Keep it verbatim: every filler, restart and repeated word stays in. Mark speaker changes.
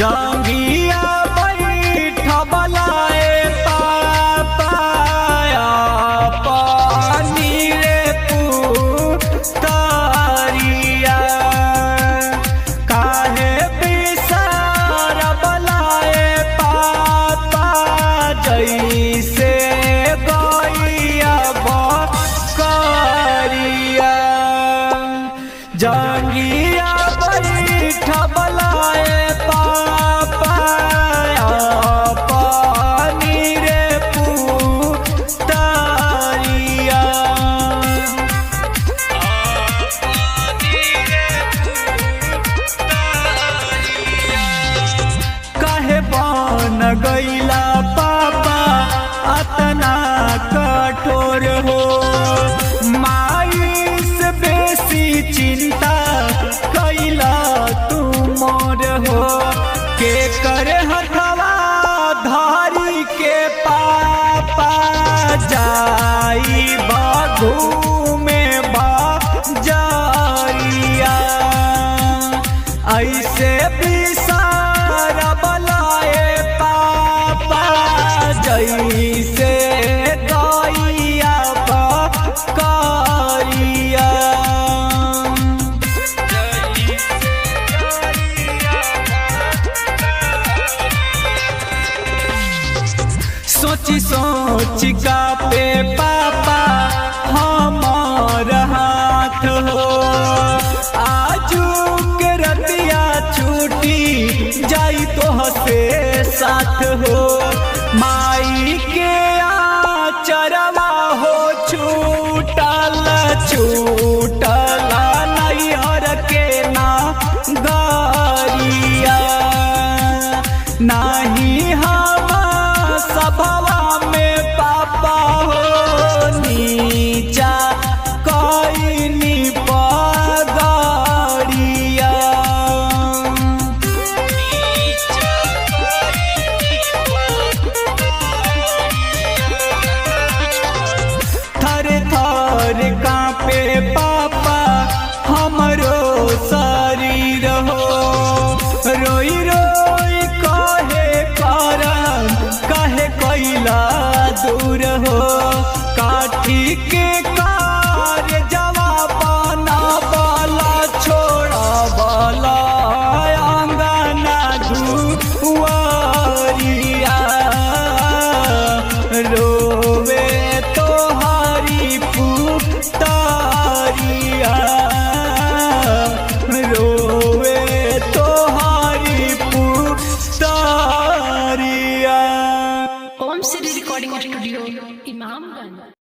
Speaker 1: जंगिया बैठबलाए papaya पानी रे पुतरिया काहे बिसार बलाए पापा जैसे गैया बकरिया जंगिया बैठबलाए पापा पानी रे पुतरिया काहे बन गईला पापा अतना कठोर हो माई से बेसी चिंता कैला तू मोर हो के करे हथवा धारी के पापा जाई बागू में बाजारिया ऐसे बिसार बलाए पापा जैसे गैया बकरिया सोची सोची का पे पापा हमार हाथ हो आजू के रतिया छूटी जाई तो हसे साथ हो माई के आचरवा हो छूटल छूटल नैहर के ना गरिया नाही हम सभवा में पापा हो नीचा कईनी पगड़िया थर थर कांपे पापा हमरो शरीर हो रोई रोई कहे करम कहे कैला दूर हो काठी के कार्य जवाबना बाला छोड़ा बाला अंगना दुआरिया रोवे तो हरी पुतरिया रोवे तो हरी पुतरिया।
Speaker 2: Om Shri recording studio Imamganj.